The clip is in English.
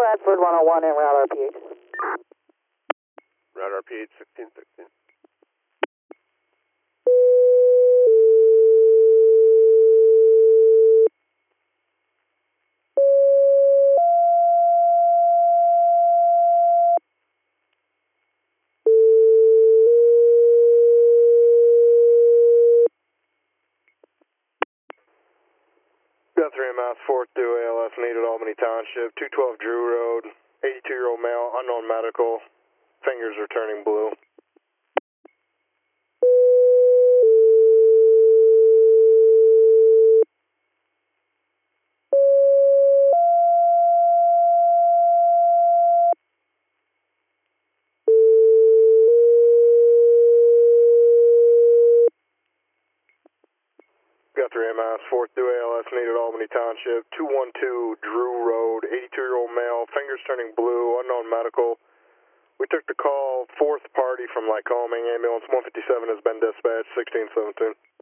Bradford 101 en route RPH. Route RPH 1616. Got 3 miles, 4th due ALS needed, Albany Township, 212 Drew Road, 82-year-old male, unknown medical, fingers are turning blue. Got 3 miles, 4th due ALS needed, Albany Township, 212 Drew Road, 82-year-old male, fingers turning blue, unknown medical. We took the call, 4th party from Lycoming, ambulance 157 has been dispatched, 1617.